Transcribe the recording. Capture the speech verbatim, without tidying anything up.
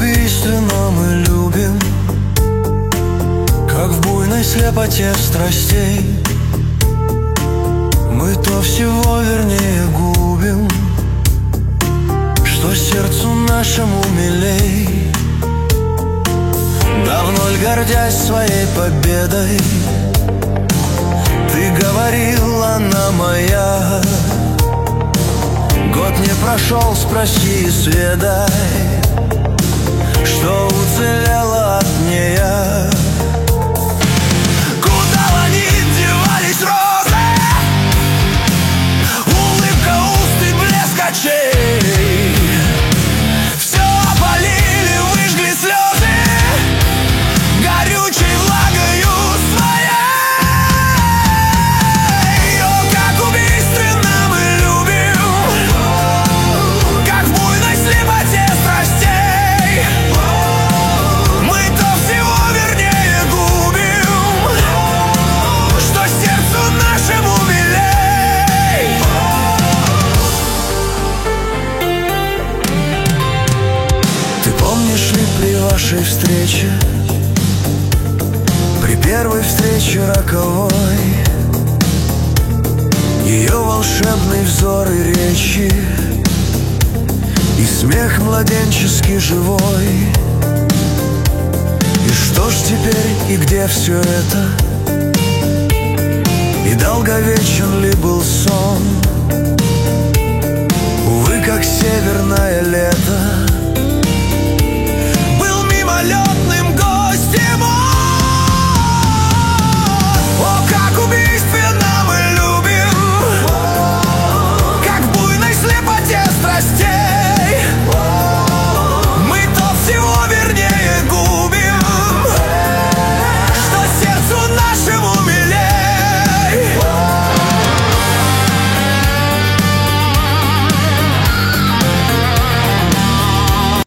убийственно мы любим, как в буйной слепоте страстей. Мы то всего вернее губим, что сердцу нашему милей. Давно ль гордясь своей победой, ты говорил, она моя. Год не прошел, спроси и сведай, что уцелело от нея. Куда они девались, розы? Улыбка уст и блеск очей. Все опалили, выжгли слезы горючей влагою своей. О, как убийственно мы любим, как в буйной слепоте страстей. Мы то всего вернее губим, что сердцу нашему милей. Ты помнишь ли при вашей встрече, при первой встрече роковой, ее волшебный взор и речи, и смех младенческий живой? И что ж теперь и где все это? И долговечен ли был сон? Увы, как северное лето,